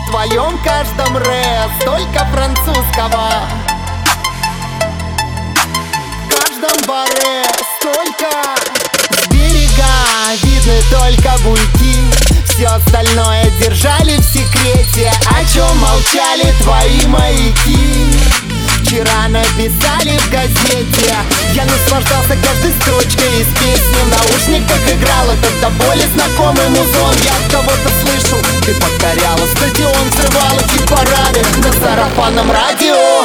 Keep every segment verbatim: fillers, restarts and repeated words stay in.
В твоем каждом рэп столько французского, в каждом баре столько. С берега видны только буйки, все остальное держали в секрете. О чем молчали твои маяки? Вчера написали в газете. Я наслаждался каждой строчкой из песни. В наушниках играл этот до боли знакомый музон. Я от кого-то слышал, ты покоряла стадион, взрывала хит-парады на сарафанном радио.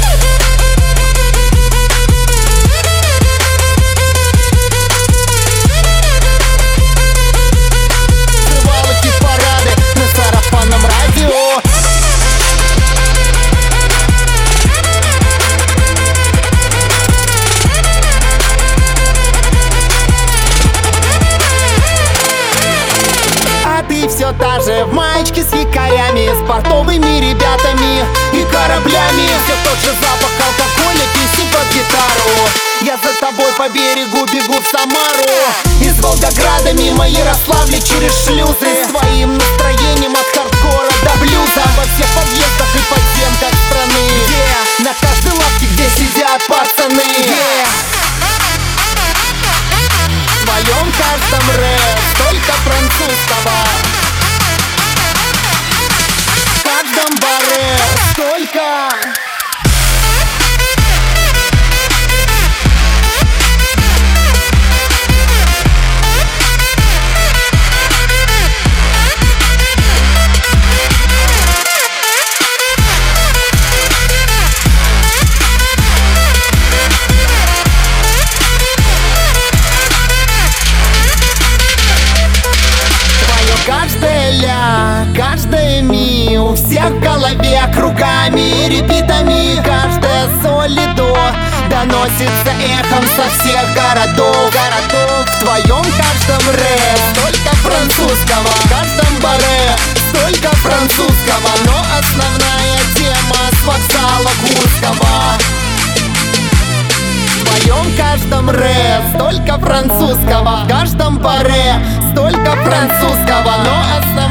Взрывала хит-парады на сарафанном радио. Ты все та же в маечке с якорями, с портовыми ребятами и кораблями. Все тот же запах алкоголя, песни под гитару. Я за тобой по берегу бегу в Самару. Из Волгограда мимо Ярославля через шлюзы. С твоим настроением от хардкора до блюза. Во всех подъездах и подземках страны, yeah. На каждой лавке, где сидят пацаны, yeah. В твоем каждом рэп столько французского, в каждом баре столько. Каждая ля, каждая ми, у всех в голове кругами, репитами. Каждая соль и до доносится эхом со всех городов, городов. В твоем каждом рэп столько французского, в каждом баре столько французского. Но основная тема с вокзала Курского. В твоем каждом рэп столько французского, в каждом баре столько французского. Но основная